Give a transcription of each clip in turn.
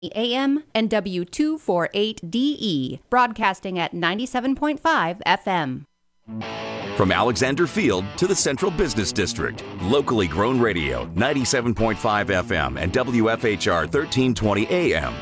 AM and W248DE, broadcasting at 97.5 FM. From Alexander Field to the Central Business District, locally grown radio, 97.5 FM and WFHR 1320 AM.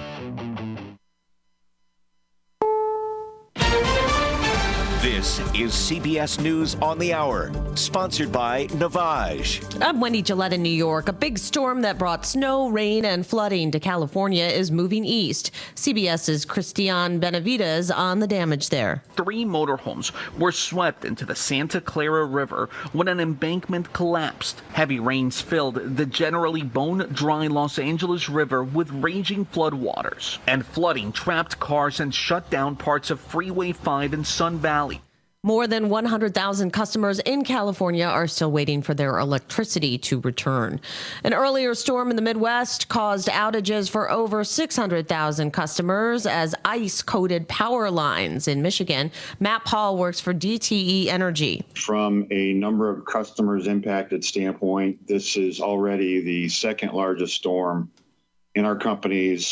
This is CBS News on the Hour, sponsored by Navage. I'm Wendy Gillette in New York. A big storm that brought snow, rain, and flooding to California is moving east. CBS's Christian Benavides on the damage there. 3 motorhomes were swept into the Santa Clara River when an embankment collapsed. Heavy rains filled the generally bone-dry Los Angeles River with raging floodwaters, and flooding trapped cars and shut down parts of Freeway 5 in Sun Valley. More than 100,000 customers in California are still waiting for their electricity to return. An earlier storm in the Midwest caused outages for over 600,000 customers as ice coated power lines in Michigan. Matt Paul works for DTE Energy. From a number of customers impacted standpoint, this is already the second largest storm in our company's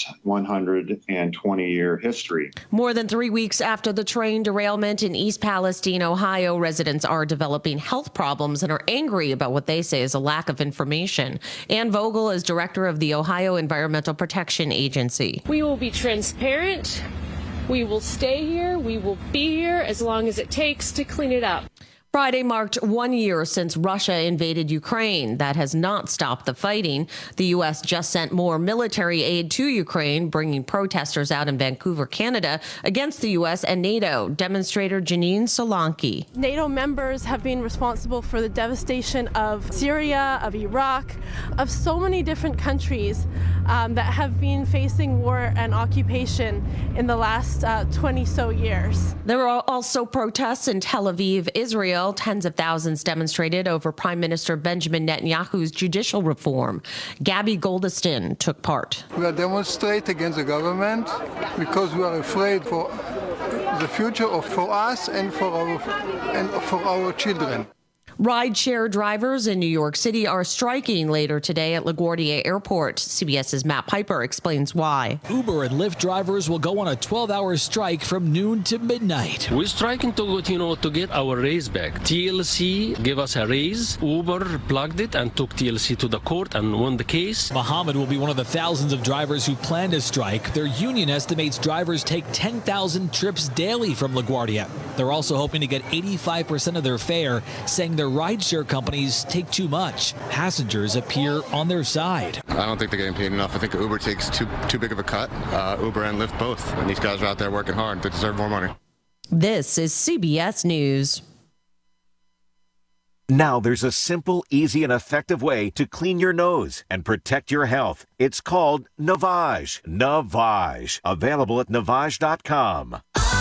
120-year history. More than 3 weeks after the train derailment in East Palestine, Ohio, residents are developing health problems and are angry about what they say is a lack of information. Ann Vogel is director of the Ohio Environmental Protection Agency. We will be transparent. We will stay here. We will be here as long as it takes to clean it up. Friday marked 1 year since Russia invaded Ukraine. That has not stopped the fighting. The U.S. just sent more military aid to Ukraine, bringing protesters out in Vancouver, Canada, against the U.S. and NATO. Demonstrator Janine Solanki. NATO members have been responsible for the devastation of Syria, of Iraq, of so many different countries that have been facing war and occupation in the last 20-so years. There were also protests in Tel Aviv, Israel. Tens of thousands demonstrated over Prime Minister Benjamin Netanyahu's judicial reform. Gabby Goldeston took part. We are demonstrating against the government because we are afraid for the future for us and for our children. Rideshare drivers in New York City are striking later today at LaGuardia Airport. CBS's Matt Piper explains why. Uber and Lyft drivers will go on a 12-hour strike from noon to midnight. We're striking to get our raise back. TLC gave us a raise. Uber plugged it and took TLC to the court and won the case. Mohammed will be one of the thousands of drivers who plan to strike. Their union estimates drivers take 10,000 trips daily from LaGuardia. They're also hoping to get 85% of their fare, saying their rideshare companies take too much. Passengers appear on their side. I don't think they're getting paid enough. I think Uber takes too big of a cut. Uber and Lyft both. And these guys are out there working hard. They deserve more money. This is CBS News. Now there's a simple, easy, and effective way to clean your nose and protect your health. It's called Navage. Navage. Available at Navage.com.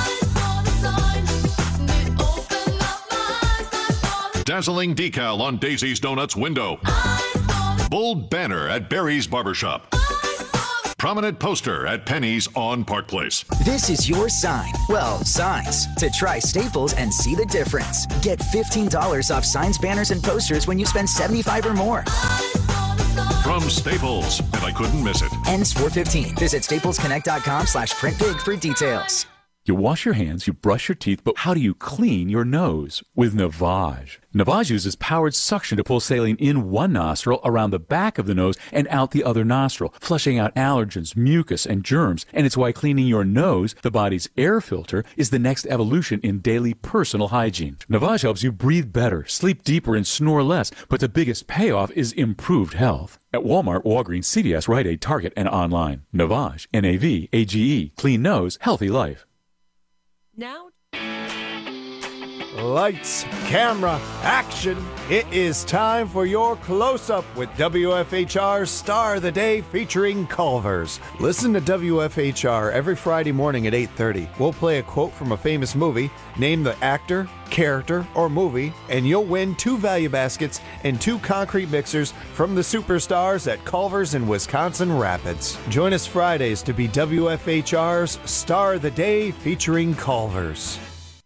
Dazzling decal on Daisy's Donuts window. Bold banner at Barry's Barbershop. Prominent poster at Penny's on Park Place. This is your sign. Well, signs. To try Staples and see the difference. Get $15 off signs, banners, and posters when you spend $75 or more. From Staples, and I couldn't miss it. Ends 4/15. Visit staplesconnect.com/printbig for details. You wash your hands, you brush your teeth, but how do you clean your nose? With Navage. Navage uses powered suction to pull saline in one nostril, around the back of the nose, and out the other nostril, flushing out allergens, mucus, and germs. And it's why cleaning your nose, the body's air filter, is the next evolution in daily personal hygiene. Navage helps you breathe better, sleep deeper, and snore less, but the biggest payoff is improved health. At Walmart, Walgreens, CVS, Rite Aid, Target, and online. Navage. Navage. Clean nose, healthy life. Now, lights, camera, action. It is time for your close-up with WFHR's Star of the Day featuring Culver's. Listen to WFHR every Friday morning at 8:30. We'll play a quote from a famous movie, name the actor, character, or movie, and you'll win 2 value baskets and 2 concrete mixers from the superstars at Culver's in Wisconsin Rapids. Join us Fridays to be WFHR's Star of the Day featuring Culver's.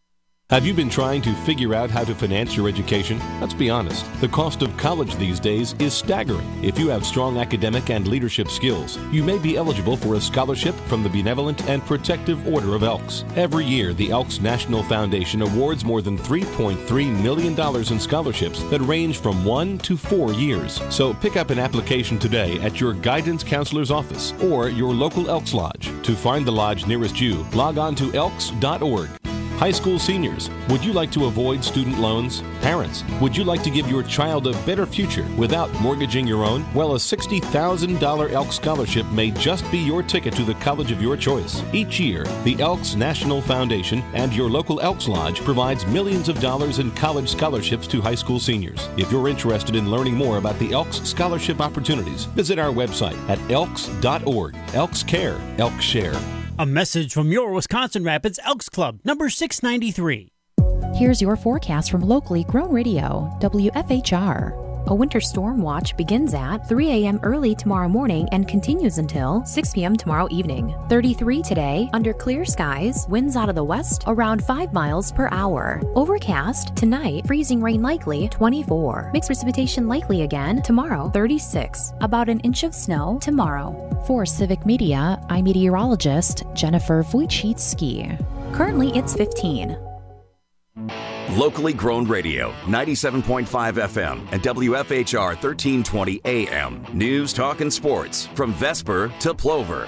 Have you been trying to figure out how to finance your education? Let's be honest, the cost of college these days is staggering. If you have strong academic and leadership skills, you may be eligible for a scholarship from the Benevolent and Protective Order of Elks. Every year, the Elks National Foundation awards more than $3.3 million in scholarships that range from 1 to 4 years. So pick up an application today at your guidance counselor's office or your local Elks Lodge. To find the lodge nearest you, log on to elks.org. High school seniors, would you like to avoid student loans? Parents, would you like to give your child a better future without mortgaging your own? Well, a $60,000 Elks Scholarship may just be your ticket to the college of your choice. Each year, the Elks National Foundation and your local Elks Lodge provides millions of dollars in college scholarships to high school seniors. If you're interested in learning more about the Elks Scholarship opportunities, visit our website at elks.org. Elks Care, Elks Share. A message from your Wisconsin Rapids Elks Club, number 693. Here's your forecast from locally grown radio, WFHR. A winter storm watch begins at 3 a.m. early tomorrow morning and continues until 6 p.m. tomorrow evening. 33 today, under clear skies, winds out of the west around 5 miles per hour. Overcast tonight, freezing rain likely 24. Mixed precipitation likely again tomorrow 36. About an inch of snow tomorrow. For Civic Media, I'm meteorologist Jennifer Wojcicki. Currently it's 15. Locally grown radio, 97.5 FM and WFHR 1320 AM. News, talk, and sports from Vesper to Plover.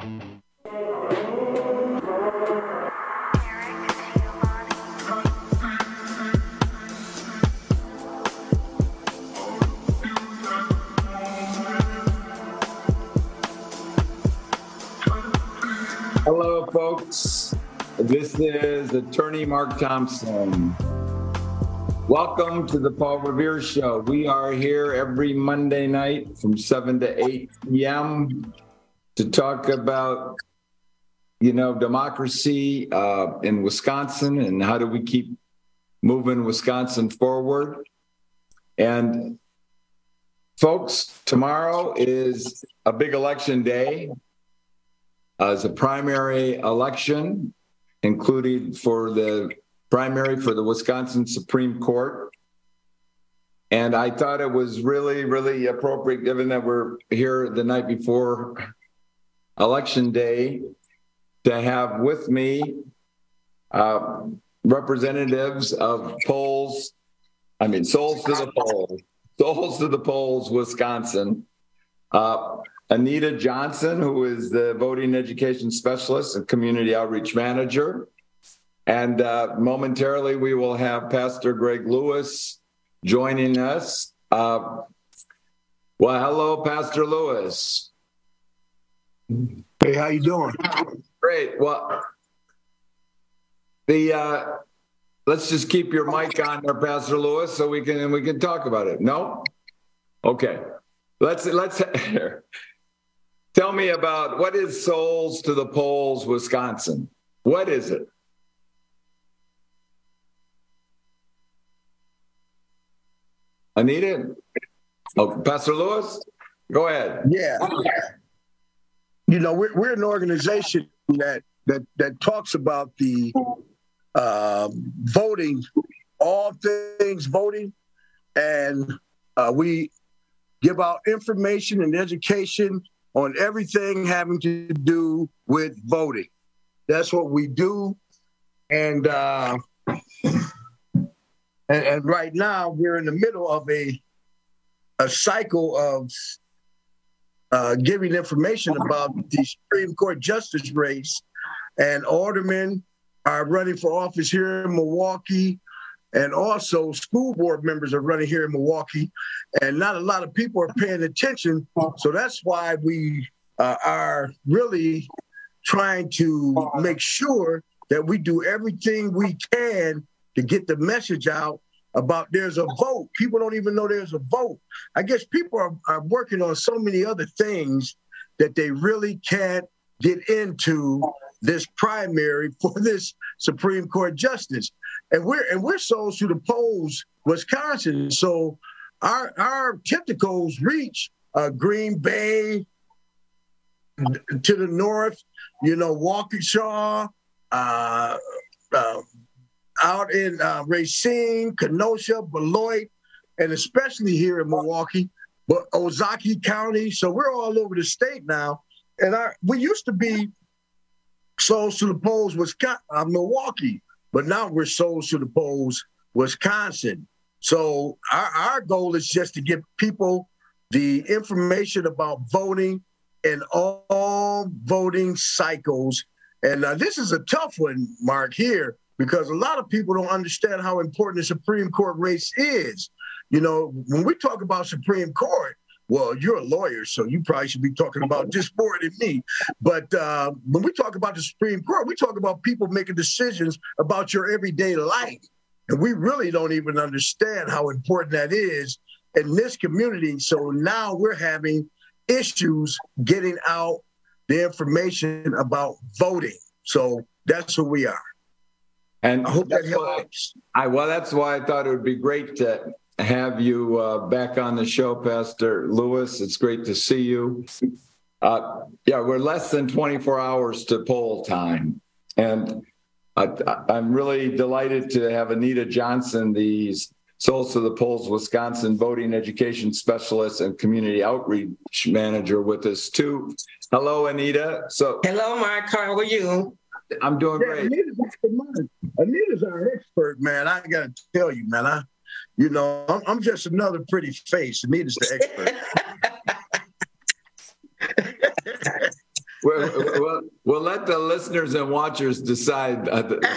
Hello, folks. This is Attorney Mark Thompson. Welcome to the Paul Revere Show. We are here every Monday night from 7 to 8 p.m. to talk about, democracy in Wisconsin and how do we keep moving Wisconsin forward. And folks, tomorrow is a big election day. It's a primary election, including for the primary for the Wisconsin Supreme Court. And I thought it was really, really appropriate, given that we're here the night before Election Day, to have with me representatives of Souls to the Polls, Wisconsin. Anita Johnson, who is the voting education specialist and community outreach manager. And momentarily, we will have Pastor Greg Lewis joining us. Well, hello, Pastor Lewis. Hey, how you doing? Great. Well, let's just keep your mic on there, Pastor Lewis, so we can talk about it. No? Okay. Let's tell me about what is Souls to the Polls, Wisconsin? What is it? Anita? Oh, Pastor Lewis? Go ahead. Yeah. We're an organization that talks about the voting, all things voting, and we give out information and education on everything having to do with voting. That's what we do. And right now we're in the middle of a cycle of giving information about the Supreme Court justice race, and aldermen are running for office here in Milwaukee, and also school board members are running here in Milwaukee, and not a lot of people are paying attention. So that's why we are really trying to make sure that we do everything we can to get the message out about there's a vote. People don't even know there's a vote. I guess people are working on so many other things that they really can't get into this primary for this Supreme Court justice. And we're Souls to the Polls, Wisconsin. So our tentacles reach Green Bay to the north, Waukesha, out in Racine, Kenosha, Beloit, and especially here in Milwaukee, but Ozaukee County. So we're all over the state now. And we used to be Souls to the Polls, Milwaukee, but now we're Souls to the Polls, Wisconsin. So our goal is just to give people the information about voting in all voting cycles. And this is a tough one, Mark, here, because a lot of people don't understand how important the Supreme Court race is. You know, when we talk about Supreme Court, well, you're a lawyer, so you probably should be talking about this more than me. But when we talk about the Supreme Court, we talk about people making decisions about your everyday life. And we really don't even understand how important that is in this community. So now we're having issues getting out the information about voting. So that's who we are. And I hope that helps. That's why I thought it would be great to have you back on the show, Pastor Lewis. It's great to see you. We're less than 24 hours to poll time. And I'm really delighted to have Anita Johnson, the Souls to the Polls Wisconsin voting education specialist and community outreach manager, with us too. Hello, Anita. Hello, Mark. How are you? I'm doing great. Anita's our expert, man. I got to tell you, man. I'm just another pretty face. Anita's the expert. We'll let the listeners and watchers decide.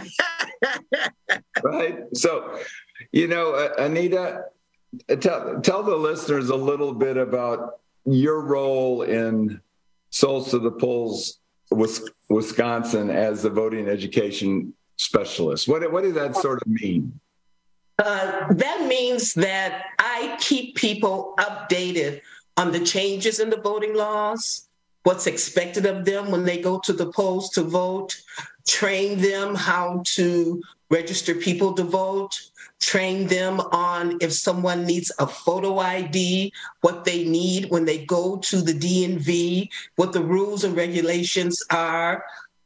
Right? So, Anita, tell the listeners a little bit about your role in Souls to the Polls Wisconsin as the voting education specialist. What does that sort of mean? That means that I keep people updated on the changes in the voting laws, what's expected of them when they go to the polls to vote, train them how to register people to vote, train them on if someone needs a photo ID, what they need when they go to the DMV, what the rules and regulations are.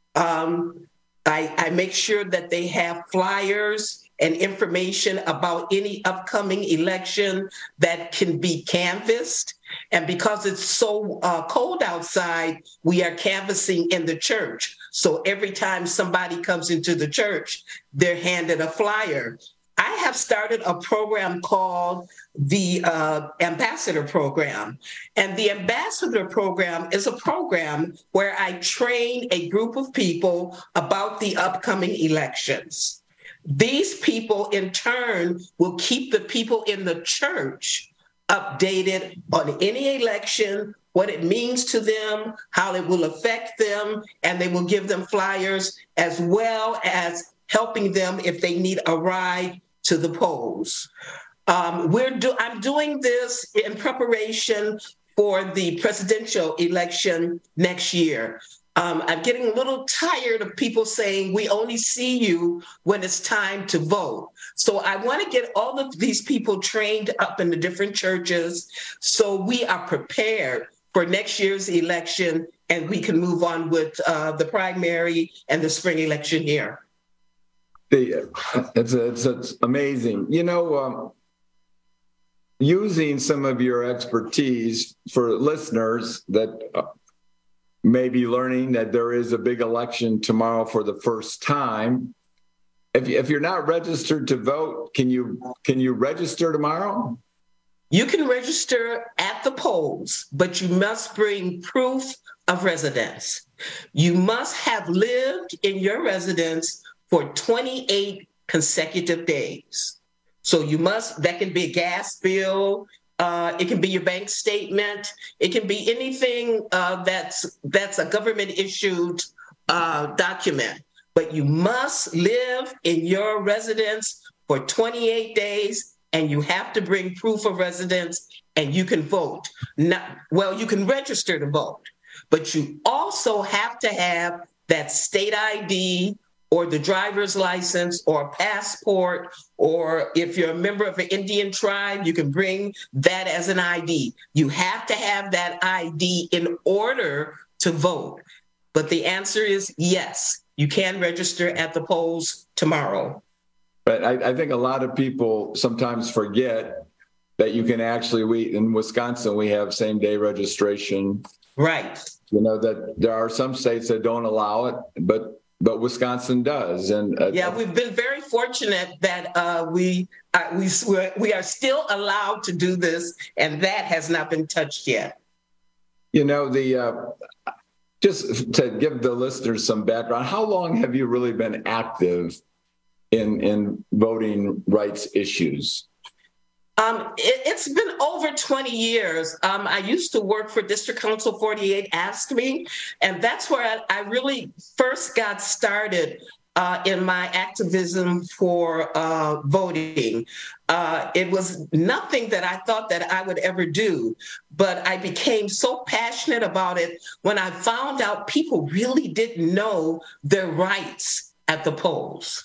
I make sure that they have flyers and information about any upcoming election that can be canvassed. And because it's so cold outside, we are canvassing in the church. So every time somebody comes into the church, they're handed a flyer. I have started a program called the Ambassador Program. And the Ambassador Program is a program where I train a group of people about the upcoming elections. These people, in turn, will keep the people in the church updated on any election, what it means to them, how it will affect them, and they will give them flyers as well as helping them if they need a ride to the polls. I'm doing this in preparation for the presidential election next year. I'm getting a little tired of people saying we only see you when it's time to vote. So I want to get all of these people trained up in the different churches so we are prepared for next year's election and we can move on with the primary and the spring election here. It's amazing. Using some of your expertise for listeners that may be learning that there is a big election tomorrow for the first time. If you're not registered to vote, can you register tomorrow? You can register at the polls, but you must bring proof of residence. You must have lived in your residence for 28 consecutive days. So that can be a gas bill, it can be your bank statement, it can be anything that's a government-issued document. But you must live in your residence for 28 days, and you have to bring proof of residence, and you can vote. You can register to vote, but you also have to have that state ID or the driver's license or passport, or if you're a member of an Indian tribe, you can bring that as an ID. You have to have that ID in order to vote. But the answer is yes, you can register at the polls tomorrow. But I think a lot of people sometimes forget that you can actually, in Wisconsin, we have same-day registration. Right. That there are some states that don't allow it, but Wisconsin does. And we've been very fortunate that we are still allowed to do this, and that has not been touched yet. Just to give the listeners some background, how long have you really been active in voting rights issues? It's been over 20 years. I used to work for District Council 48 AFSCME, and that's where I really first got started in my activism for voting. It was nothing that I thought that I would ever do, but I became so passionate about it when I found out people really didn't know their rights at the polls.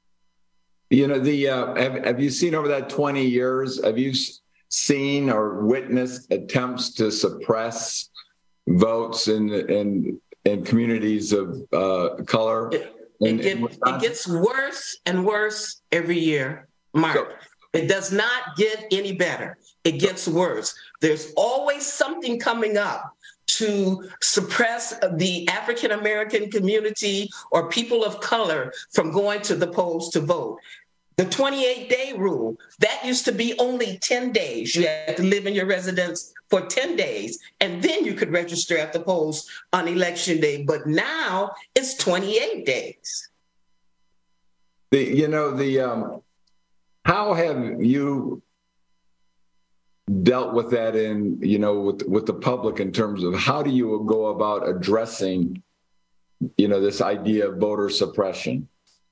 Have you seen over that 20 years, have you seen or witnessed attempts to suppress votes in communities of color? It gets worse and worse every year, Mark. It does not get any better. It gets worse. There's always something coming up to suppress the African American community or people of color from going to the polls to vote. The 28-day rule, that used to be only 10 days. You had to live in your residence for 10 days, and then you could register at the polls on election day. But now it's 28 days. How have you dealt with that with the public in terms of how do you go about addressing, this idea of voter suppression?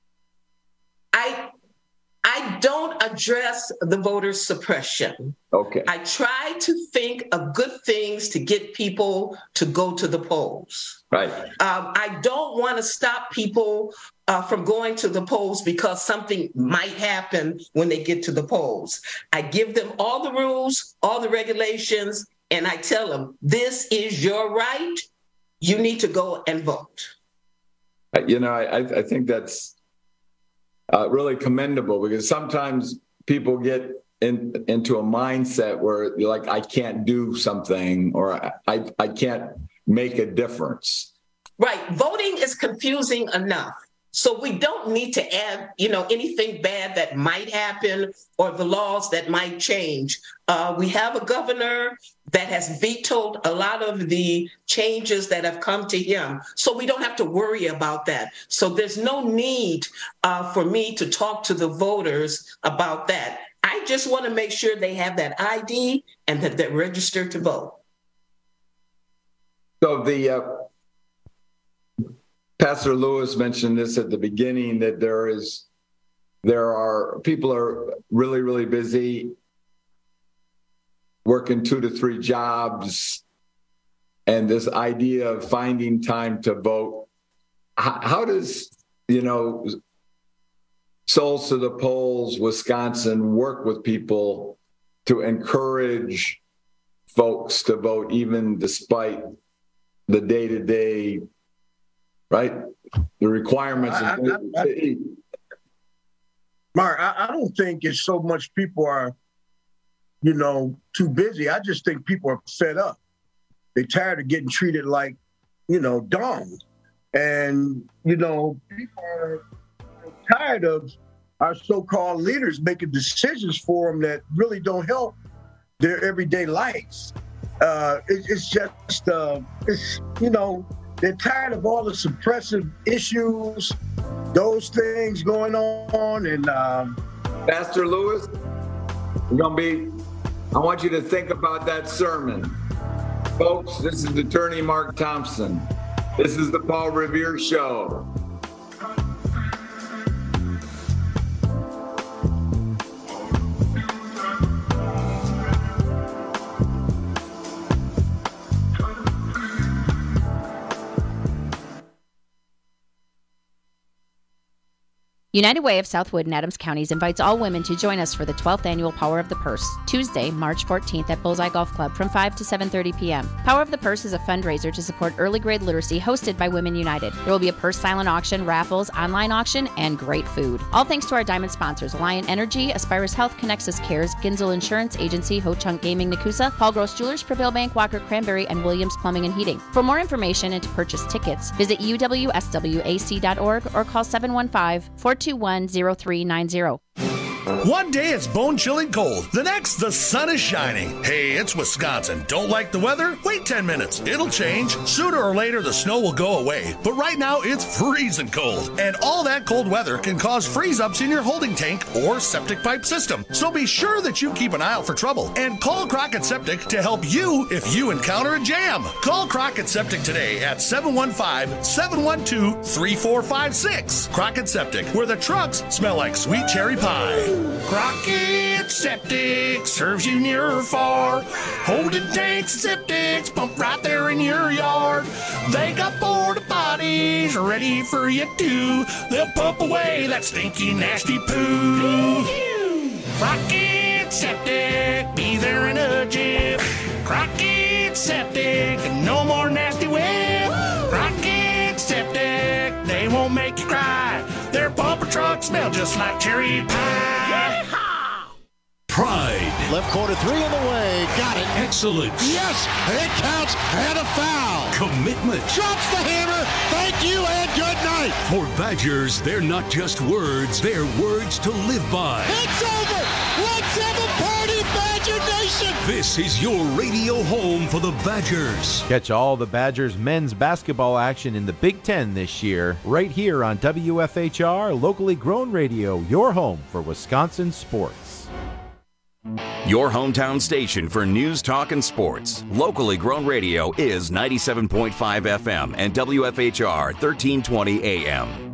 I don't address the voter suppression. Okay. I try to think of good things to get people to go to the polls. Right. I don't want to stop people from going to the polls because something might happen when they get to the polls. I give them all the rules, all the regulations, and I tell them, this is your right. You need to go and vote. I think that's really commendable, because sometimes people get into a mindset where you're like, I can't do something, or I can't make a difference. Right. Voting is confusing enough. So we don't need to add, anything bad that might happen or the laws that might change. We have a governor that has vetoed a lot of the changes that have come to him. So we don't have to worry about that. So there's no need for me to talk to the voters about that. I just want to make sure they have that ID and that they're registered to vote. So Pastor Lewis mentioned this at the beginning, that people are really, really busy working 2 to 3 jobs, and this idea of finding time to vote. How does, Souls to the Polls, Wisconsin, work with people to encourage folks to vote, even despite the day-to-day, right? The requirements. Mark, I don't think it's so much people are, too busy. I just think people are fed up. They're tired of getting treated like, dumb. And, people are tired of our so-called leaders making decisions for them that really don't help their everyday lives. It's just, they're tired of all the suppressive issues, those things going on. And Pastor Lewis, I want you to think about that sermon. Folks, this is Attorney Mark Thompson. This is the Paul Revere Show. United Way of Southwood and Adams Counties invites all women to join us for the 12th annual Power of the Purse, Tuesday, March 14th at Bullseye Golf Club from 5 to 7:30 p.m. Power of the Purse is a fundraiser to support early grade literacy hosted by Women United. There will be a purse silent auction, raffles, online auction, and great food. All thanks to our diamond sponsors, Alliant Energy, Aspirus Health, Connexus Cares, Ginzel Insurance Agency, Ho Chunk Gaming, Nakusa, Paul Gross Jewelers, Prevail Bank, Walker Cranberry, and Williams Plumbing and Heating. For more information and to purchase tickets, visit uwswac.org or call 715-421-0390. One day it's bone-chilling cold. The next, the sun is shining. Hey, it's Wisconsin. Don't like the weather? Wait 10 minutes. It'll change. Sooner or later, the snow will go away. But right now, it's freezing cold. And all that cold weather can cause freeze-ups in your holding tank or septic pipe system. So be sure that you keep an eye out for trouble. And call Crockett Septic to help you if you encounter a jam. Call Crockett Septic today at 715-712-3456. Crockett Septic, where the trucks smell like sweet cherry pie. Crockett Septic serves you near or far. Holding tanks and septics pump right there in your yard. They got porta potties ready for you too. They'll pump away that stinky, nasty poo. Crockett Septic, be there in a jiff. Crockett Septic, no more nasty whip. Crockett Septic, they won't make you cry. Their bumper trucks smell just like cherry pie. Pride. Left corner three on the way. Got it. Excellence. Yes, it counts and a foul. Commitment. Drops the hammer. Thank you and good night. For Badgers, they're not just words, they're words to live by. It's over. Let's have a party, Badger Nation. This is your radio home for the Badgers. Catch all the Badgers men's basketball action in the Big Ten this year, right here on WFHR, locally grown radio, your home for Wisconsin sports. Your hometown station for news, talk, and sports. Locally grown radio is 97.5 FM and WFHR 1320 AM.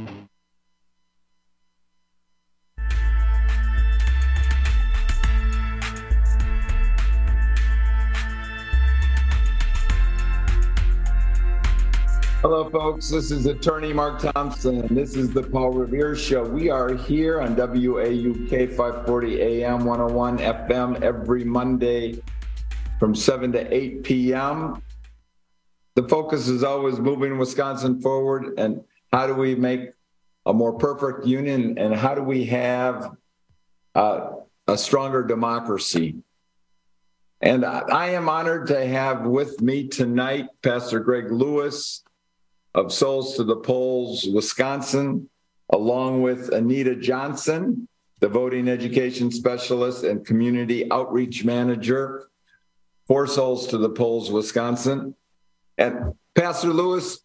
Hello, folks. This is attorney Mark Thompson, and this is the Paul Revere Show. We are here on WAUK 540 AM, 101 FM every Monday from 7 to 8 p.m. The focus is always moving Wisconsin forward, and how do we make a more perfect union, and how do we have a stronger democracy? And I am honored to have with me tonight Pastor Greg Lewis of Souls to the Polls, Wisconsin, along with Anita Johnson, the voting education specialist and community outreach manager for Souls to the Polls, Wisconsin. And Pastor Lewis,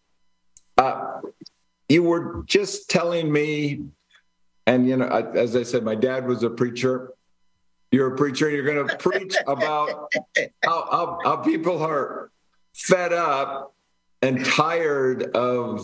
you were just telling me, and you know, as I said, my dad was a preacher. You're a preacher, and you're going to preach about how people are fed up and tired of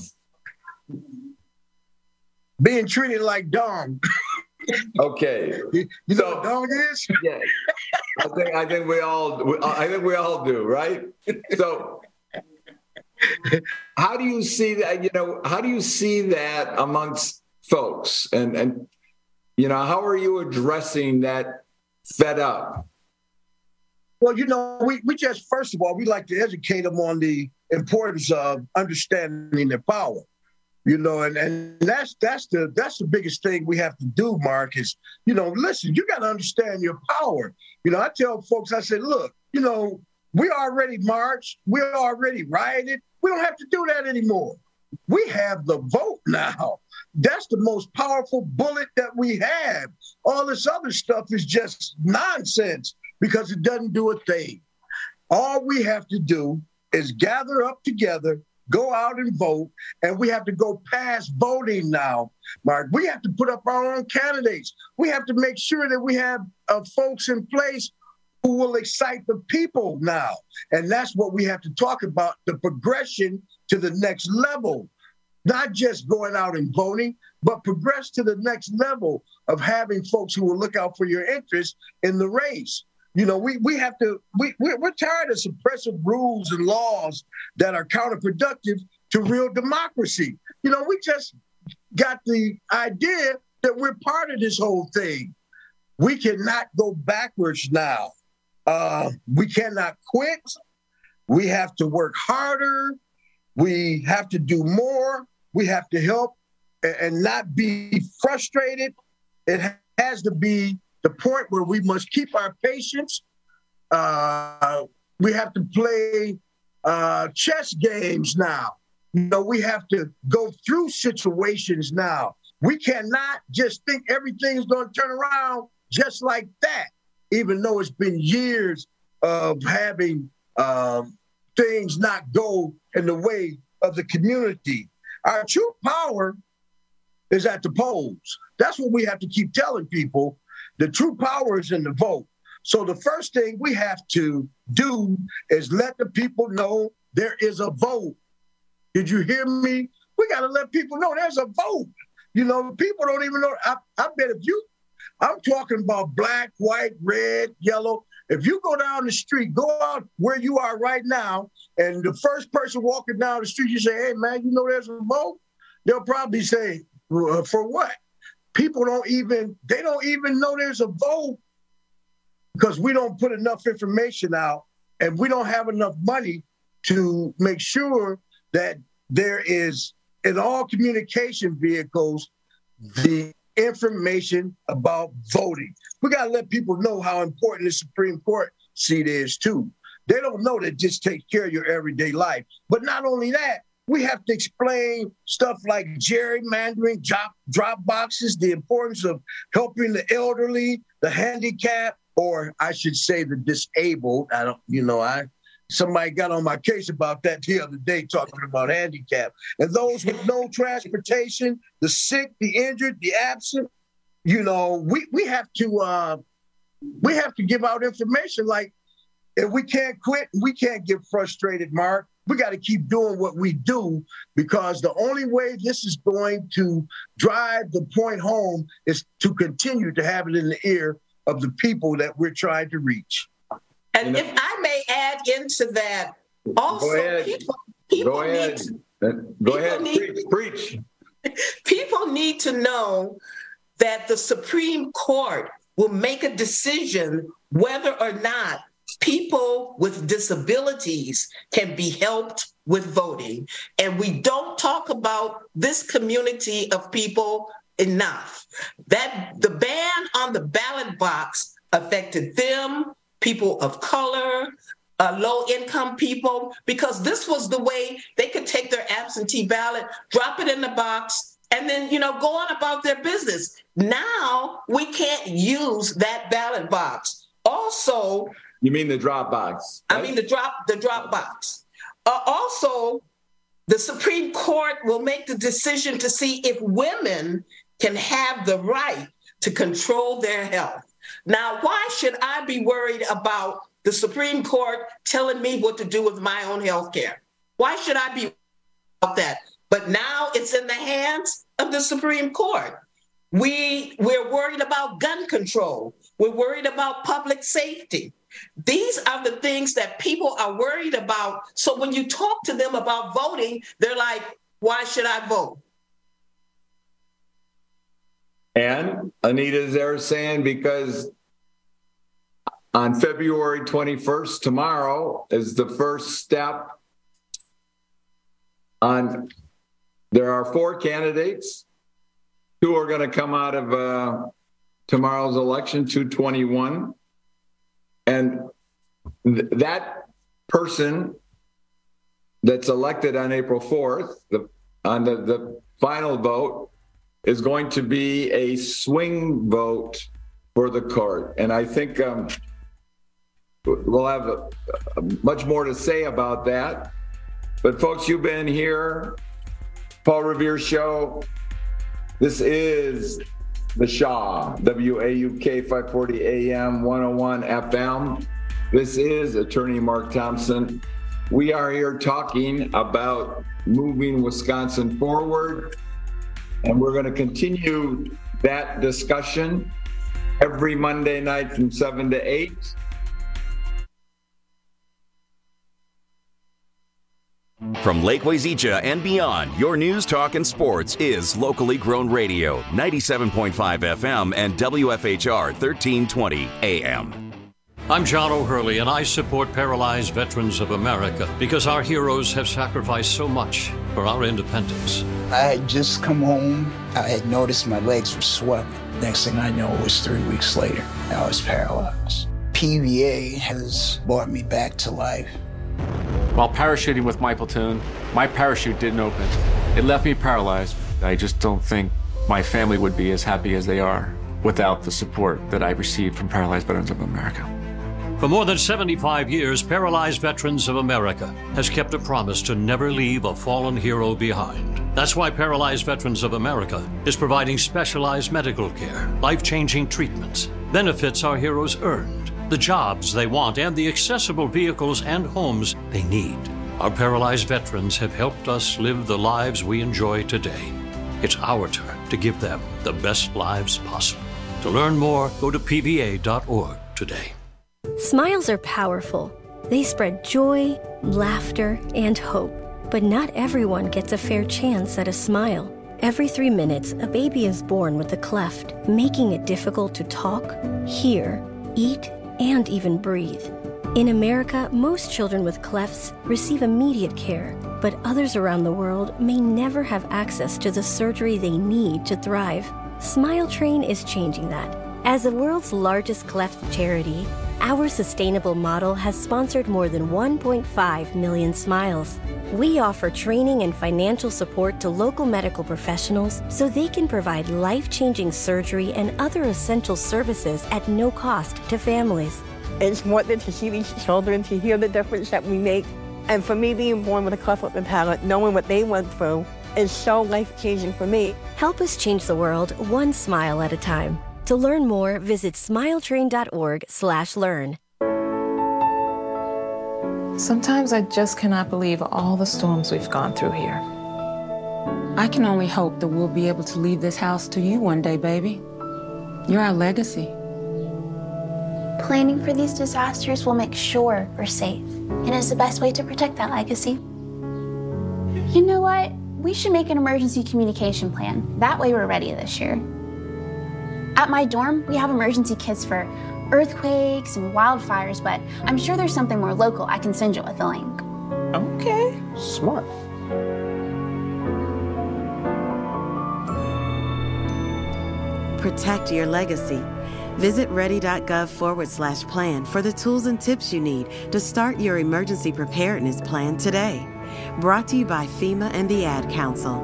being treated like dog. Okay, you know what dog is? Yeah, I think we all do, right? So, how do you see that? You know, how do you see that amongst folks? And you know, how are you addressing that fed up? Well, you know, we just, first of all, we like to educate them on the importance of understanding their power, you know, and that's the biggest thing we have to do, Mark, is, you know, listen, you got to understand your power. You know, I tell folks, I said, look, you know, we already marched, we already rioted. We don't have to do that anymore. We have the vote now. That's the most powerful bullet that we have. All this other stuff is just nonsense because it doesn't do a thing. All we have to do is gather up together, go out and vote, and we have to go past voting now, Mark. We have to put up our own candidates. We have to make sure that we have folks in place who will excite the people now. And that's what we have to talk about, the progression to the next level. Not just going out and voting, but progress to the next level of having folks who will look out for your interests in the race. You know, we're tired of suppressive rules and laws that are counterproductive to real democracy. You know, got the idea that we're part of this whole thing. We cannot go backwards now. We cannot quit. We have to work harder. We have to do more. We have to help and not be frustrated. It has to be the point where we must keep our patience. We have to play chess games now. We have to go through situations now. We cannot just think everything is going to turn around just like that, even though it's been years of having things not go in the way of the community. Our true power is at the polls. That's what we have to keep telling people. The true power is in the vote. So the first thing we have to do is let the people know there is a vote. Did you hear me? We got to let people know there's a vote. People don't even know. I bet I'm talking about black, white, red, yellow. If you go down the street, go out where you are right now, and the first person walking down the street, you say, hey, man, there's a vote? They'll probably say, for what? People don't even know there's a vote because we don't put enough information out, and we don't have enough money to make sure that there is, in all communication vehicles, the information about voting. We got to let people know how important the Supreme Court seat is, too. They don't know that just takes care of your everyday life. But not only that, we have to explain stuff like gerrymandering, drop boxes, the importance of helping the elderly, the handicapped, or I should say the disabled. Somebody got on my case about that the other day, talking about handicap. And those with no transportation, the sick, the injured, the absent, we have to give out information. Like, if we can't quit, we can't get frustrated, Mark. We got to keep doing what we do, because the only way this is going to drive the point home is to continue to have it in the ear of the people that we're trying to reach. And if I may add into that, also, Go ahead. Preach. People need to know that the Supreme Court will make a decision whether or not people with disabilities can be helped with voting. And we don't talk about this community of people enough. That the ban on the ballot box affected them, people of color, low-income people, because this was the way they could take their absentee ballot, drop it in the box, and then, go on about their business. Now we can't use that ballot box. Also, you mean the drop box? Right? I mean the drop box. Also, the Supreme Court will make the decision to see if women can have the right to control their health. Now, why should I be worried about the Supreme Court telling me what to do with my own health care? Why should I be about that? But now it's in the hands of the Supreme Court. We're worried about gun control. We're worried about public safety. These are the things that people are worried about. So when you talk to them about voting, they're like, why should I vote? And Anita's there saying, because on February 21st, tomorrow, is the first step on, there are 4 candidates. 2 are going to come out of tomorrow's election, 221. And that person that's elected on April 4th, on the final vote, is going to be a swing vote for the court. And I think we'll have much more to say about that. But folks, you've been here, Paul Revere Show. This is the Shaw, WAUK 540 AM, 101 FM. This is Attorney Mark Thompson. We are here talking about moving Wisconsin forward. And we're going to continue that discussion every Monday night from 7 to 8. From Lake Wazeecha and beyond, your news, talk, and sports is locally grown radio, 97.5 FM and WFHR 1320 AM. I'm John O'Hurley, and I support Paralyzed Veterans of America because our heroes have sacrificed so much for our independence. I had just come home. I had noticed my legs were swelling. Next thing I know, it was 3 weeks later. I was paralyzed. PVA has brought me back to life. While parachuting with my platoon, my parachute didn't open. It left me paralyzed. I just don't think my family would be as happy as they are without the support that I received from Paralyzed Veterans of America. For more than 75 years, Paralyzed Veterans of America has kept a promise to never leave a fallen hero behind. That's why Paralyzed Veterans of America is providing specialized medical care, life-changing treatments, benefits our heroes earned, the jobs they want, and the accessible vehicles and homes they need. Our paralyzed veterans have helped us live the lives we enjoy today. It's our turn to give them the best lives possible. To learn more, go to pva.org today. Smiles are powerful. They spread joy, laughter, and hope. But not everyone gets a fair chance at a smile. Every 3 minutes, a baby is born with a cleft, making it difficult to talk, hear, eat, and even breathe. In America, most children with clefts receive immediate care, but others around the world may never have access to the surgery they need to thrive. Smile Train is changing that. As the world's largest cleft charity, our sustainable model has sponsored more than 1.5 million smiles. We offer training and financial support to local medical professionals so they can provide life-changing surgery and other essential services at no cost to families. It's wonderful to see these children, to hear the difference that we make. And for me, being born with a cleft lip and palate, knowing what they went through is so life-changing for me. Help us change the world one smile at a time. To learn more, visit smiletrain.org/learn. Sometimes I just cannot believe all the storms we've gone through here. I can only hope that we'll be able to leave this house to you one day, baby. You're our legacy. Planning for these disasters will make sure we're safe, and is the best way to protect that legacy. You know what? We should make an emergency communication plan. That way we're ready this year. At my dorm, we have emergency kits for earthquakes and wildfires, but I'm sure there's something more local I can send you with a link. Okay. Smart. Protect your legacy. Visit ready.gov/plan for the tools and tips you need to start your emergency preparedness plan today. Brought to you by FEMA and the Ad Council.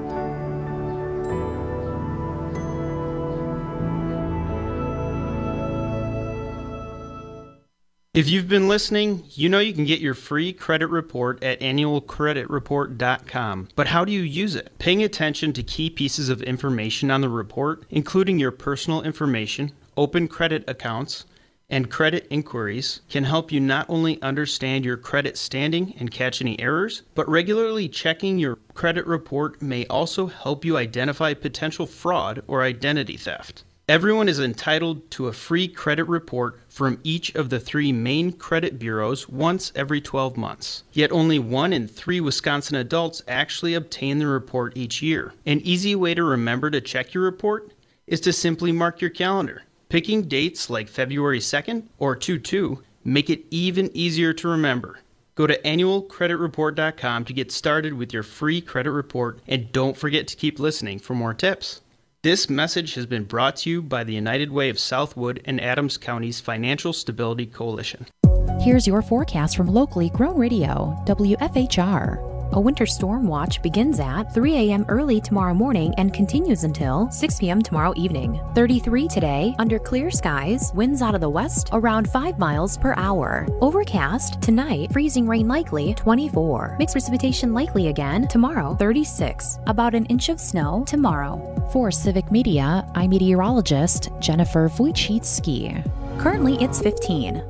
If you've been listening, you know you can get your free credit report at annualcreditreport.com. But how do you use it? Paying attention to key pieces of information on the report, including your personal information, open credit accounts, and credit inquiries, can help you not only understand your credit standing and catch any errors, but regularly checking your credit report may also help you identify potential fraud or identity theft. Everyone is entitled to a free credit report from each of the 3 main credit bureaus once every 12 months. Yet only 1 in 3 Wisconsin adults actually obtain the report each year. An easy way to remember to check your report is to simply mark your calendar. Picking dates like February 2nd or 2/2 make it even easier to remember. Go to annualcreditreport.com to get started with your free credit report, and don't forget to keep listening for more tips. This message has been brought to you by the United Way of Southwood and Adams County's Financial Stability Coalition. Here's your forecast from locally grown radio, WFHR. A winter storm watch begins at 3 a.m. early tomorrow morning and continues until 6 p.m. tomorrow evening. 33 today, under clear skies, winds out of the west around 5 miles per hour. Overcast tonight, freezing rain likely 24. Mixed precipitation likely again tomorrow 36. About an inch of snow tomorrow. For Civic Media, I'm meteorologist Jennifer Wojcicki. Currently it's 15.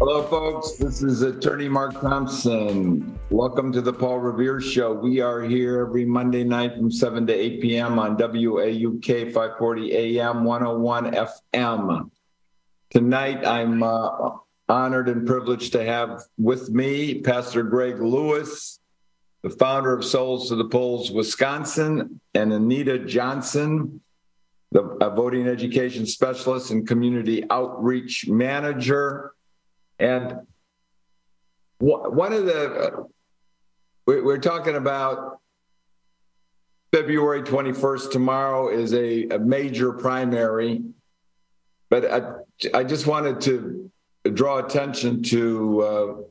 Hello, folks. This is Attorney Mark Thompson. Welcome to the Paul Revere Show. We are here every Monday night from 7 to 8 p.m. on WAUK 540 AM 101 FM. Tonight, I'm honored and privileged to have with me Pastor Greg Lewis, the founder of Souls to the Polls Wisconsin, and Anita Johnson, the voting education specialist and community outreach manager. And one of the, we're talking about February 21st. Tomorrow is a major primary, but I just wanted to draw attention to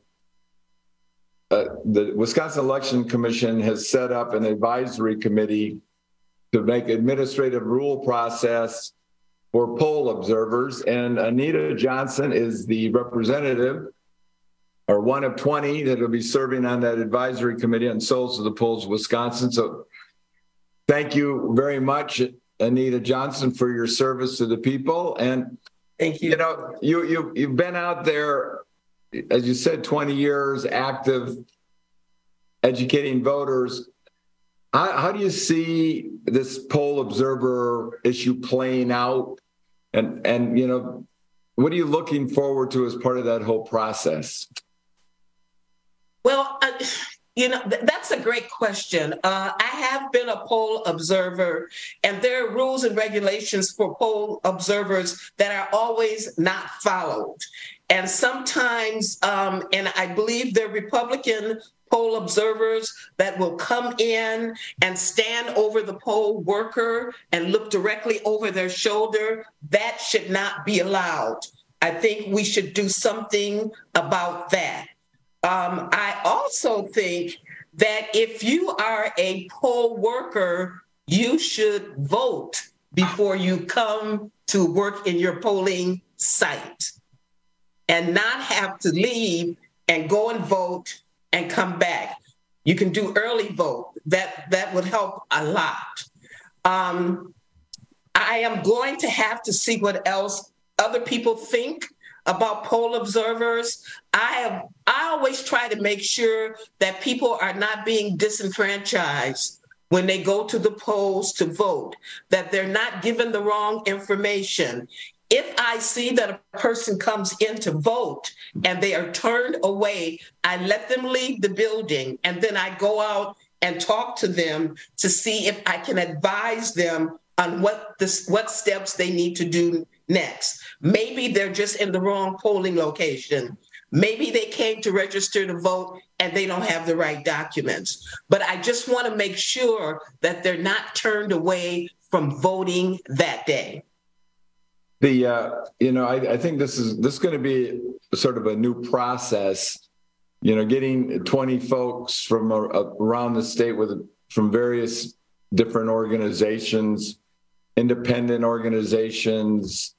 the Wisconsin Election Commission has set up an advisory committee to make administrative rule process for poll observers, and Anita Johnson is the representative, or one of 20 that will be serving on that advisory committee on Souls to the Polls Wisconsin. So thank you very much, Anita Johnson, for your service to the people. And thank you. You know, you've been out there, as you said, 20 years active, educating voters. How do you see this poll observer issue playing out? And you know, what are you looking forward to as part of that whole process? Well, you know, that's a great question. I have been a poll observer, and there are rules and regulations for poll observers that are always not followed. And sometimes, and I believe they're Republican poll observers that will come in and stand over the poll worker and look directly over their shoulder. That should not be allowed. I think we should do something about that. I also think that if you are a poll worker, you should vote before you come to work in your polling site and not have to leave and go and vote and come back. You can do early vote. That would help a lot. I am going to have to see what else other people think about poll observers. I always try to make sure that people are not being disenfranchised when they go to the polls to vote, that they're not given the wrong information. If I see that a person comes in to vote and they are turned away, I let them leave the building, and then I go out and talk to them to see if I can advise them on what steps they need to do next. Maybe they're just in the wrong polling location. Maybe they came to register to vote and they don't have the right documents. But I just want to make sure that they're not turned away from voting that day. I think this is going to be sort of a new process, getting 20 folks from around the state from various different organizations, independent organizations,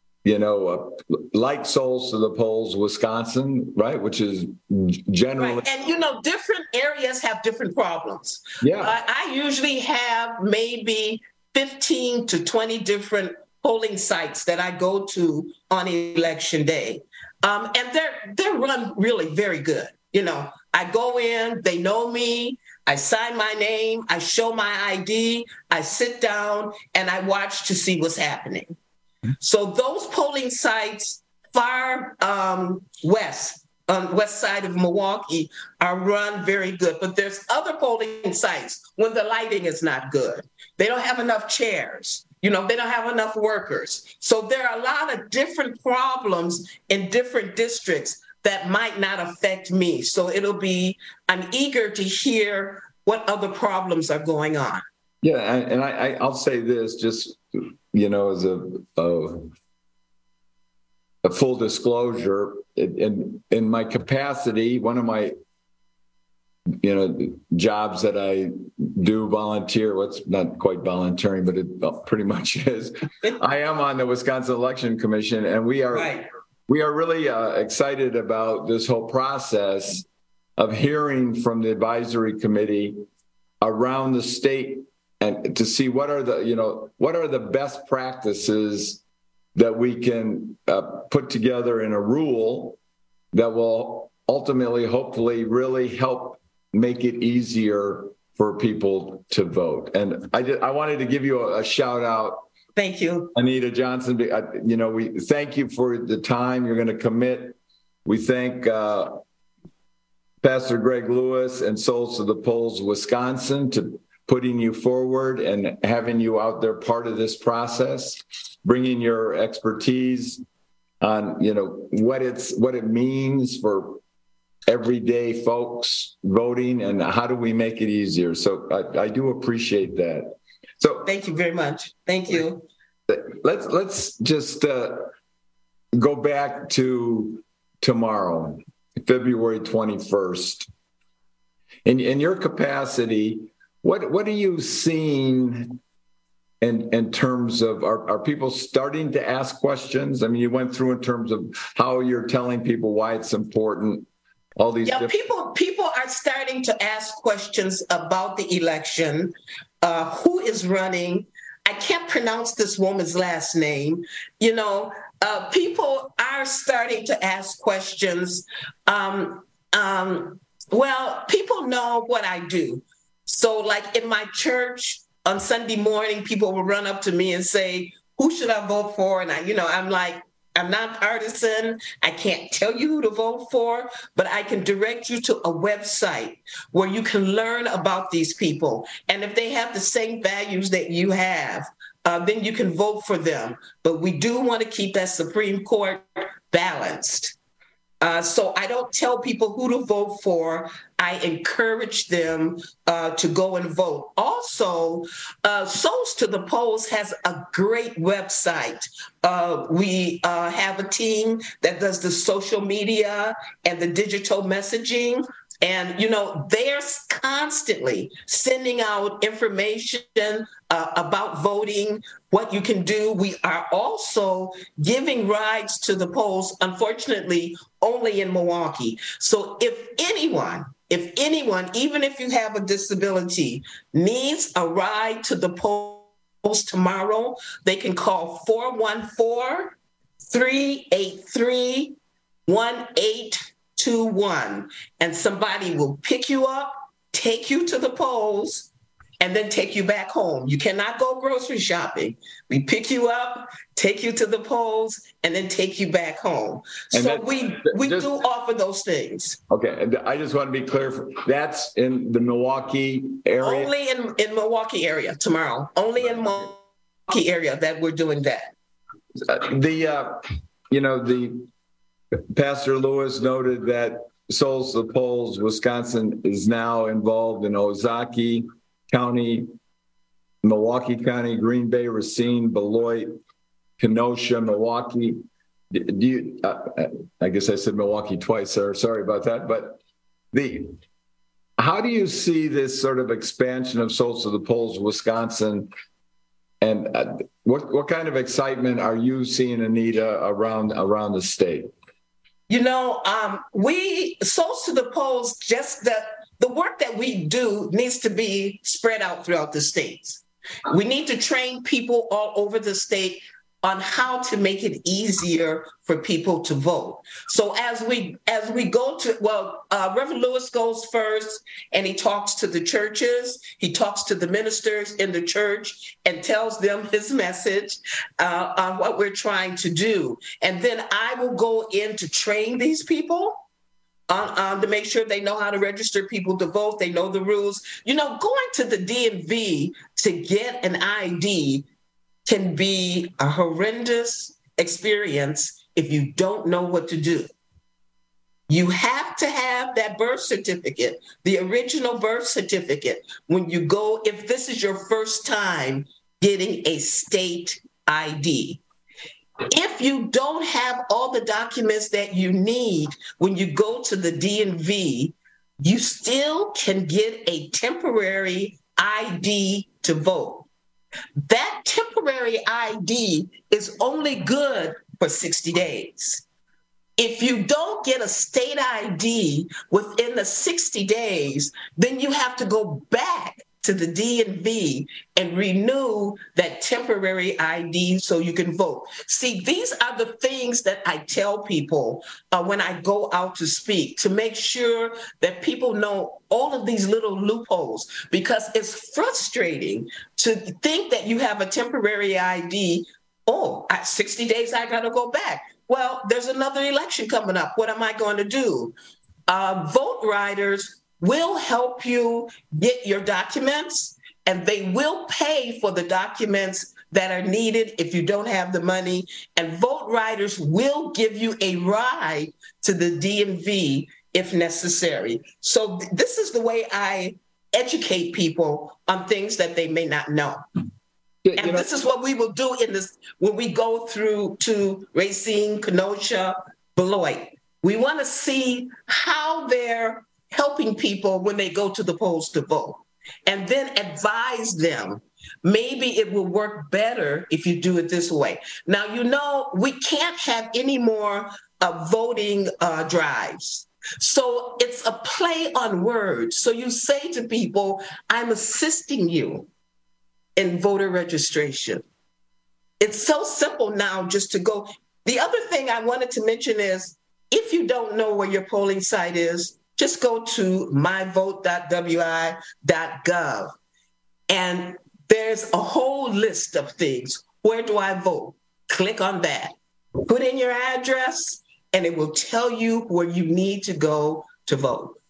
like Souls to the Polls Wisconsin, right? Which is generally. Right. And, different areas have different problems. Yeah. I usually have maybe 15 to 20 different polling sites that I go to on election day. And they're run really very good. I go in, they know me, I sign my name, I show my ID, I sit down and I watch to see what's happening. So those polling sites far west, on west side of Milwaukee, are run very good. But there's other polling sites when the lighting is not good. They don't have enough chairs. They don't have enough workers. So there are a lot of different problems in different districts that might not affect me. So I'm eager to hear what other problems are going on. Yeah, and I'll say this, just, as a full disclosure, in my capacity, one of my jobs that I do volunteer, what's not quite volunteering, but it pretty much is. I am on the Wisconsin Election Commission, and we are really excited about this whole process of hearing from the advisory committee around the state and to see what are the best practices that we can put together in a rule that will ultimately, hopefully, really help make it easier for people to vote. And I wanted to give you a shout out. Thank you, Anita Johnson. We thank you for the time you're going to commit. We thank Pastor Greg Lewis and Souls to the Polls Wisconsin to putting you forward and having you out there part of this process, bringing your expertise on what it means for everyday folks voting and how do we make it easier. So I do appreciate that. So thank you very much. Thank you. Let's just go back to tomorrow, February 21st. In your capacity, what are you seeing in terms of, are people starting to ask questions? I mean, you went through in terms of how you're telling people why it's important. All these people are starting to ask questions about the election. Who is running? I can't pronounce this woman's last name. People are starting to ask questions. Well, people know what I do. So like in my church on Sunday morning, people will run up to me and say, who should I vote for? And I'm like, I'm not partisan. I can't tell you who to vote for, but I can direct you to a website where you can learn about these people. And if they have the same values that you have, then you can vote for them. But we do want to keep that Supreme Court balanced. So I don't tell people who to vote for. I encourage them to go and vote. Also, Souls to the Polls has a great website. We have a team that does the social media and the digital messaging. And, they're constantly sending out information about voting, what you can do. We are also giving rides to the polls, unfortunately, only in Milwaukee. So if anyone, even if you have a disability, needs a ride to the polls tomorrow, they can call 414-383-1821, and somebody will pick you up, take you to the polls, and then take you back home. You cannot go grocery shopping. We pick you up, take you to the polls, and then take you back home. And so we do offer those things. Okay, I just want to be clear. That's in the Milwaukee area? Only in Milwaukee area tomorrow. Only in Milwaukee area that we're doing that. The Pastor Lewis noted that Souls to the Polls Wisconsin is now involved in Ozaukee County, Milwaukee County, Green Bay, Racine, Beloit, Kenosha, Milwaukee. I guess I said Milwaukee twice, sir. Sorry about that. But how do you see this sort of expansion of Souls to the Polls Wisconsin? And what kind of excitement are you seeing, Anita, around the state? We Souls to the Polls, just the work that we do needs to be spread out throughout the states. We need to train people all over the state on how to make it easier for people to vote. So as we go to, Reverend Lewis goes first and he talks to the churches, he talks to the ministers in the church and tells them his message on what we're trying to do. And then I will go in to train these people to make sure they know how to register people to vote, they know the rules. Going to the DMV to get an ID can be a horrendous experience if you don't know what to do. You have to have that birth certificate, the original birth certificate, when you go, if this is your first time getting a state ID. If you don't have all the documents that you need when you go to the DMV, you still can get a temporary ID to vote. That temporary ID is only good for 60 days. If you don't get a state ID within the 60 days, then you have to go back to the DMV and renew that temporary ID so you can vote. See, these are the things that I tell people when I go out to speak, to make sure that people know all of these little loopholes, because it's frustrating to think that you have a temporary ID. Oh, at 60 days, I got to go back. Well, there's another election coming up. What am I going to do? Vote Riders will help you get your documents, and they will pay for the documents that are needed if you don't have the money. And Vote Riders will give you a ride to the DMV if necessary. So this is the way I educate people on things that they may not know. And this is what we will do in this when we go through to Racine, Kenosha, Beloit. We want to see how they're helping people when they go to the polls to vote, and then advise them. Maybe it will work better if you do it this way. Now, we can't have any more voting drives. So it's a play on words. So you say to people, I'm assisting you in voter registration. It's so simple now just to go. The other thing I wanted to mention is, if you don't know where your polling site is, just go to myvote.wi.gov. And there's a whole list of things. Where do I vote? Click on that. Put in your address, and it will tell you where you need to go to vote.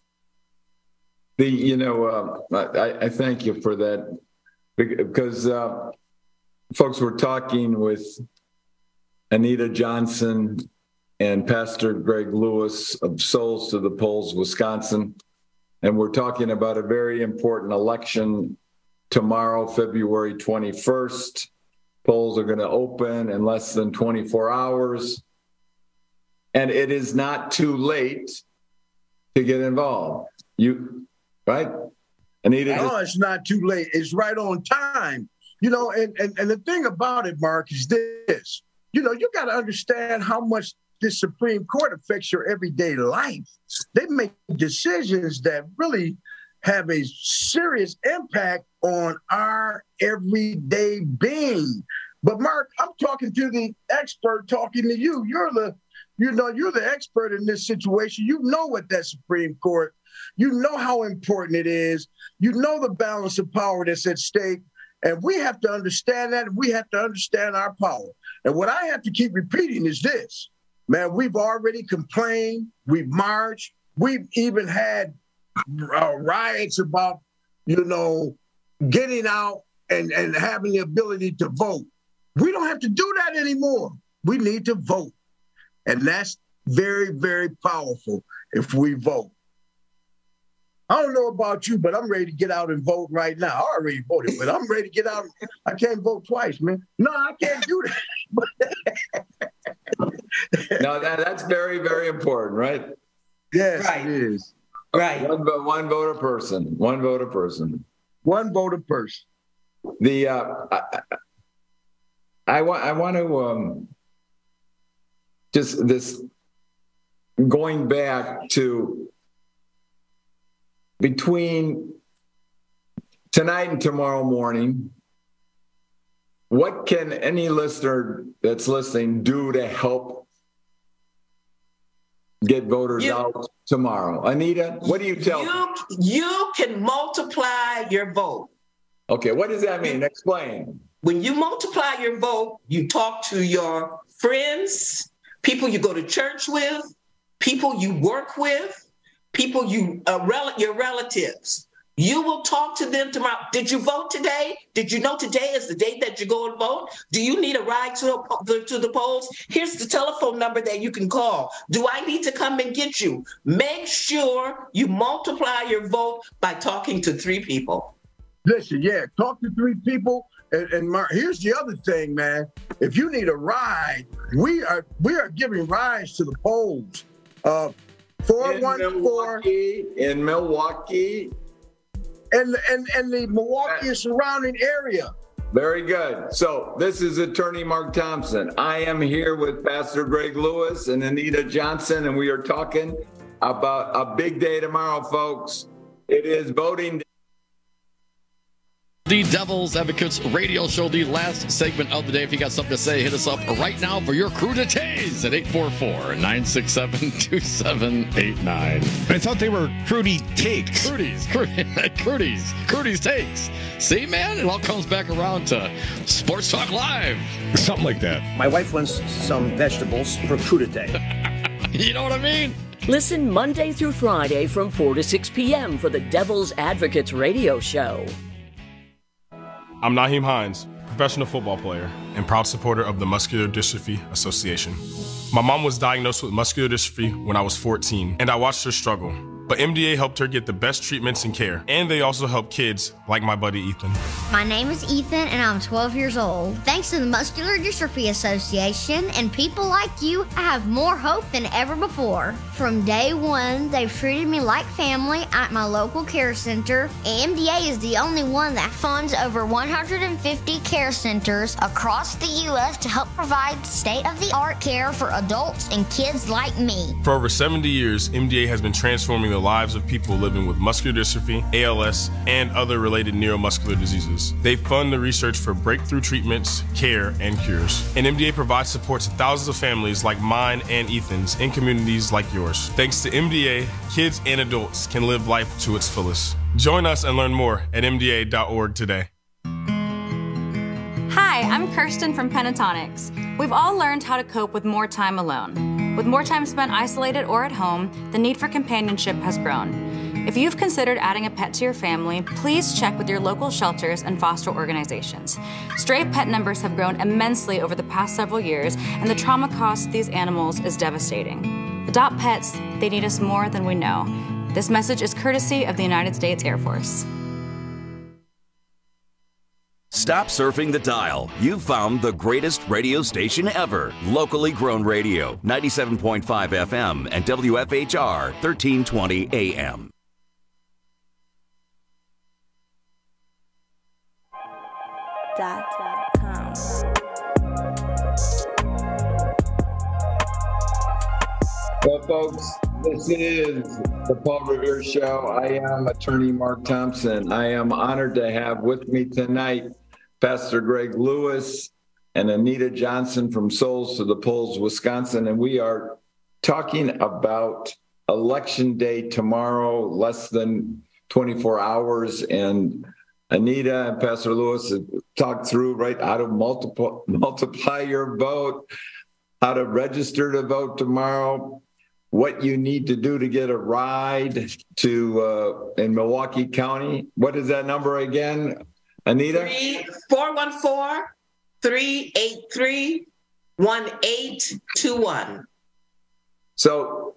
I thank you for that, because folks were talking with Anita Johnson and Pastor Greg Lewis of Souls to the Polls, Wisconsin. And we're talking about a very important election tomorrow, February 21st. Polls are going to open in less than 24 hours. And it is not too late to get involved. Right? Anita? No, it's not too late. It's right on time. And the thing about it, Mark, is this. You got to understand how much this Supreme Court affects your everyday life. They make decisions that really have a serious impact on our everyday being. But Mark, I'm talking to the expert talking to you. You're the expert in this situation. You know what that Supreme Court, you know how important it is. You know the balance of power that's at stake. And we have to understand that, and we have to understand our power. And what I have to keep repeating is this. Man, we've already complained, we've marched, we've even had riots about, getting out and having the ability to vote. We don't have to do that anymore. We need to vote. And that's very, very powerful if we vote. I don't know about you, but I'm ready to get out and vote right now. I already voted, but I'm ready to get out. I can't vote twice, man. No, I can't do that. No, that's very, very important, right? Yes, right. It is. Right. One vote a person. One vote a person. One vote a person. I want to just this going back to between tonight and tomorrow morning. What can any listener that's listening do to help get voters out tomorrow? Anita, what do you tell them? You can multiply your vote. Okay, what does that mean? Explain. When you multiply your vote, you talk to your friends, people you go to church with, people you work with, people your relatives. You will talk to them tomorrow. Did you vote today? Did you know today is the day that you go and vote? Do you need a ride to the polls? Here's the telephone number that you can call. Do I need to come and get you? Make sure you multiply your vote by talking to 3 people. Listen, talk to 3 people. And Mark, here's the other thing, man. If you need a ride, we are giving rides to the polls. 414 in Milwaukee. And the Milwaukee and surrounding area. Very good. So this is Attorney Mark Thompson. I am here with Pastor Greg Lewis and Anita Johnson, and we are talking about a big day tomorrow, folks. It is voting day. Devil's Advocates radio show, the last segment of the day. If you got something to say, hit us up right now for your cruditays at 844-967-2789. I thought they were Crudy Takes. Crudy's Takes. See, man, it all comes back around to Sports Talk Live. Something like that. My wife wants some vegetables for crudité. You know what I mean? Listen Monday through Friday from 4 to 6 p.m. for the Devil's Advocates radio show. I'm Naheem Hines, professional football player and proud supporter of the Muscular Dystrophy Association. My mom was diagnosed with muscular dystrophy when I was 14, and I watched her struggle. But MDA helped her get the best treatments and care, and they also help kids like my buddy Ethan. My name is Ethan, and I'm 12 years old. Thanks to the Muscular Dystrophy Association and people like you, I have more hope than ever before. From day one, they've treated me like family at my local care center. MDA is the only one that funds over 150 care centers across the U.S. to help provide state-of-the-art care for adults and kids like me. For over 70 years, MDA has been transforming the lives of people living with muscular dystrophy, ALS, and other related neuromuscular diseases. They fund the research for breakthrough treatments, care, and cures. And MDA provides support to thousands of families like mine and Ethan's in communities like yours. Thanks to MDA, kids and adults can live life to its fullest. Join us and learn more at MDA.org today. Hi, I'm Kirsten from Pentatonics. We've all learned how to cope with more time alone. With more time spent isolated or at home, the need for companionship has grown. If you've considered adding a pet to your family, please check with your local shelters and foster organizations. Stray pet numbers have grown immensely over the past several years, and the trauma cost to these animals is devastating. Adopt pets, they need us more than we know. This message is courtesy of the United States Air Force. Stop surfing the dial. You've found the greatest radio station ever. Locally grown radio, 97.5 FM and WFHR, 1320 AM. Well, folks, this is the Paul Revere Show. I am attorney Mark Thompson. I am honored to have with me tonight Pastor Greg Lewis and Anita Johnson from Souls to the Polls, Wisconsin. And we are talking about Election Day tomorrow, less than 24 hours. And Anita and Pastor Lewis have talked through how to multiply your vote, how to register to vote tomorrow, what you need to do to get a ride to in Milwaukee County. What is that number again, Anita? 414-383-1821. So,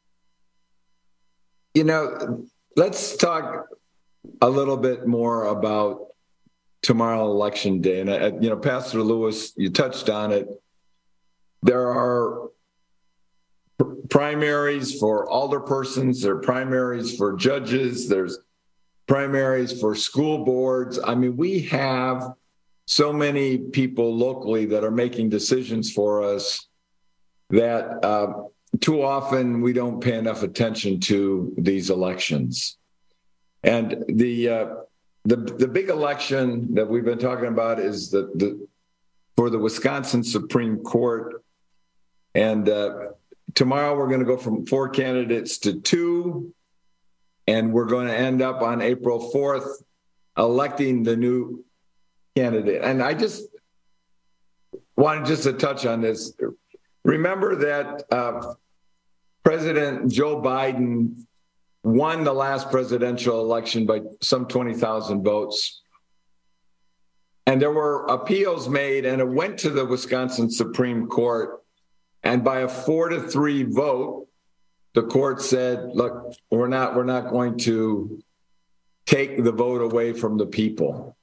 let's talk a little bit more about tomorrow, Election Day. And, Pastor Lewis, you touched on it. There are primaries for alderpersons, there are primaries for judges, there's primaries for school boards. I mean, we have so many people locally that are making decisions for us that too often we don't pay enough attention to these elections. And the big election that we've been talking about is for the Wisconsin Supreme Court. And tomorrow we're going to go from 4 candidates to 2. And we're going to end up on April 4th electing the new candidate. And I just wanted to touch on this. Remember that President Joe Biden won the last presidential election by some 20,000 votes. And there were appeals made, and it went to the Wisconsin Supreme Court. And by a 4-3 vote, the court said, look, we're not going to take the vote away from the people.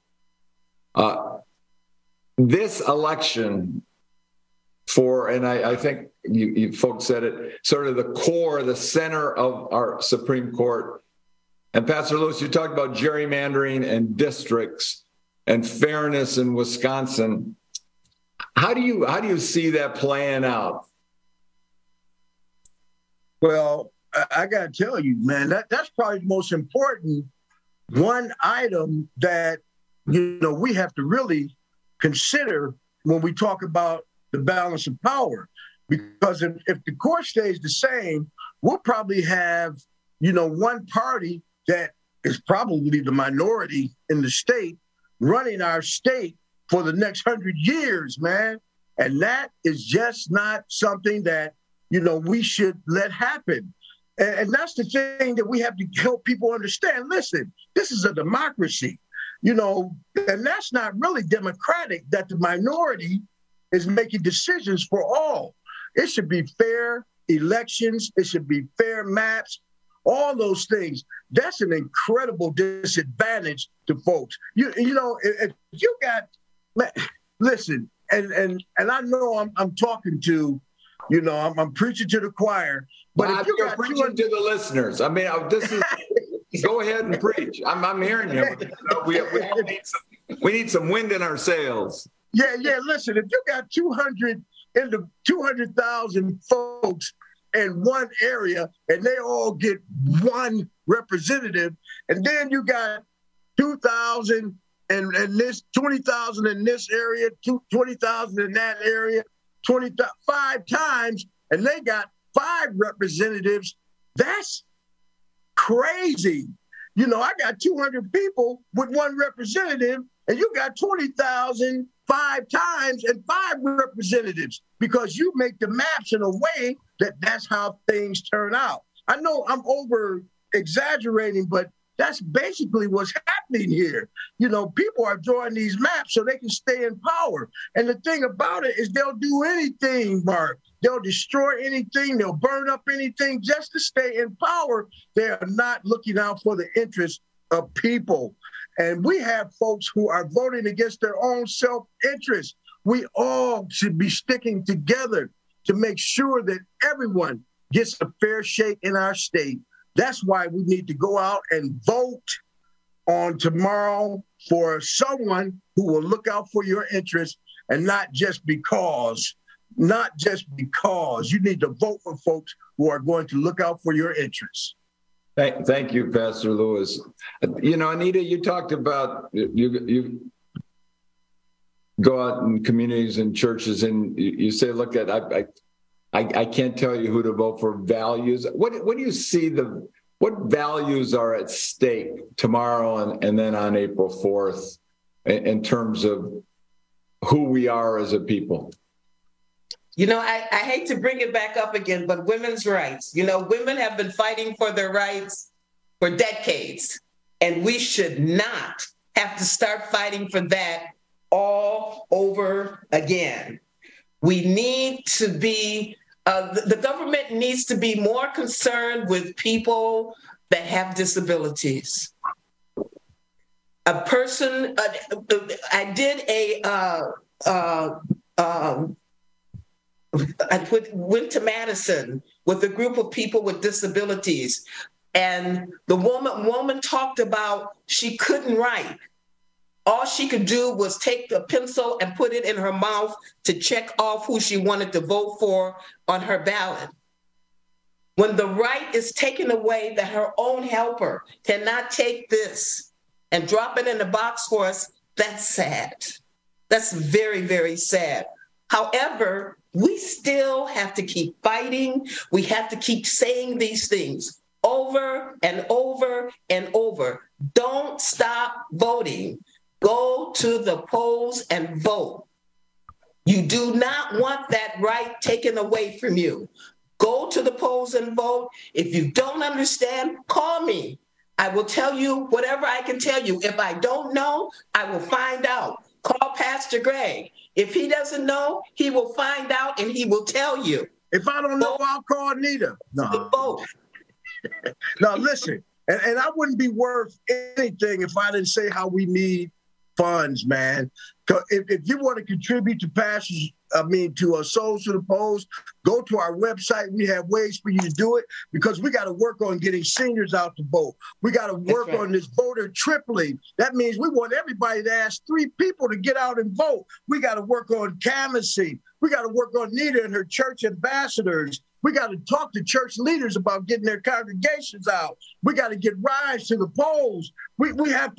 This election and I think you folks said it, sort of the core, the center of our Supreme Court. And Pastor Lewis, you talked about gerrymandering and districts and fairness in Wisconsin. How do you see that playing out? Well, I got to tell you, man, that's probably the most important one item that we have to really consider when we talk about the balance of power. Because if the court stays the same, we'll probably have, one party that is probably the minority in the state running our state for the next 100 years, man. And that is just not something that, we should let happen. And that's the thing that we have to help people understand. Listen, this is a democracy, and that's not really democratic that the minority is making decisions for all. It should be fair elections. It should be fair maps, all those things. That's an incredible disadvantage to folks. If you got, listen, and I know I'm talking to, I'm preaching to the choir, but if you got preaching to the listeners, I mean, this is, go ahead and preach. I'm hearing you. We need some wind in our sails. Yeah. Listen, if you got 200,000 folks in one area and they all get one representative, and then you got 2,000 and this 20,000 in this area, 20,000 in that area, 5 times, and they got 5 representatives. That's crazy. I got 200 people with one representative, and you got 20,000 5 times and 5 representatives, because you make the maps in a way that's how things turn out. I know I'm over exaggerating, but that's basically what's happening here. People are drawing these maps so they can stay in power. And the thing about it is they'll do anything, Mark. They'll destroy anything. They'll burn up anything just to stay in power. They are not looking out for the interests of people. And we have folks who are voting against their own self-interest. We all should be sticking together to make sure that everyone gets a fair shake in our state. That's why we need to go out and vote on tomorrow for someone who will look out for your interests, and not just because. You need to vote for folks who are going to look out for your interests. Thank you, Pastor Lewis. Anita, you talked about you go out in communities and churches, and you say, look, I can't tell you who to vote for. Values. What do you see what values are at stake tomorrow and then on April 4th in terms of who we are as a people? I hate to bring it back up again, but women's rights. Women have been fighting for their rights for decades, and we should not have to start fighting for that all over again. We need to be, the government needs to be more concerned with people that have disabilities. A person, I did I went to Madison with a group of people with disabilities, and the woman talked about she couldn't write. All she could do was take the pencil and put it in her mouth to check off who she wanted to vote for on her ballot. When the right is taken away, that her own helper cannot take this and drop it in the box for us, that's sad. That's very, very sad. However, we still have to keep fighting. We have to keep saying these things over and over and over. Don't stop voting. Go to the polls and vote. You do not want that right taken away from you. Go to the polls and vote. If you don't understand, call me. I will tell you whatever I can tell you. If I don't know, I will find out. Call Pastor Greg. If he doesn't know, he will find out and he will tell you. If I don't know, I'll call Anita. No, listen, and I wouldn't be worth anything if I didn't say how we need funds, man. If you want to contribute to Souls to the Polls, go to our website. We have ways for you to do it, because we got to work on getting seniors out to vote. We got to work on this voter tripling. That means we want everybody to ask 3 people to get out and vote. We got to work on canvassing. We got to work on Nita and her church ambassadors. We got to talk to church leaders about getting their congregations out. We got to get rides to the polls. We have to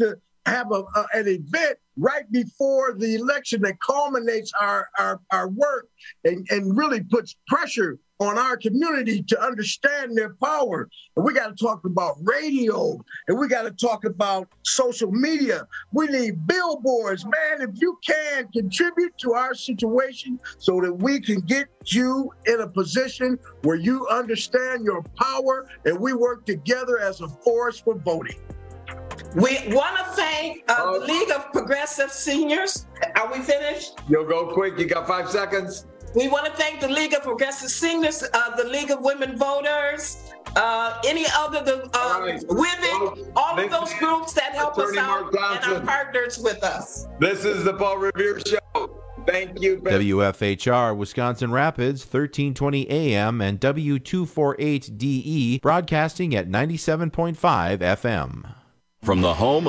have an event right before the election that culminates our work and really puts pressure on our community to understand their power. And we got to talk about radio, and we got to talk about social media. We need billboards. Man, if you can contribute to our situation so that we can get you in a position where you understand your power and we work together as a force for voting. We want to thank the League of Progressive Seniors. Are we finished? You'll go quick. You got 5 seconds. We want to thank the League of Progressive Seniors, the League of Women Voters, any other, WIVIC, all of those groups that help us out and are partners with us. This is the Paul Revere Show. Thank you. WFHR, Wisconsin Rapids, 1320 AM and W248DE, broadcasting at 97.5 FM. From the home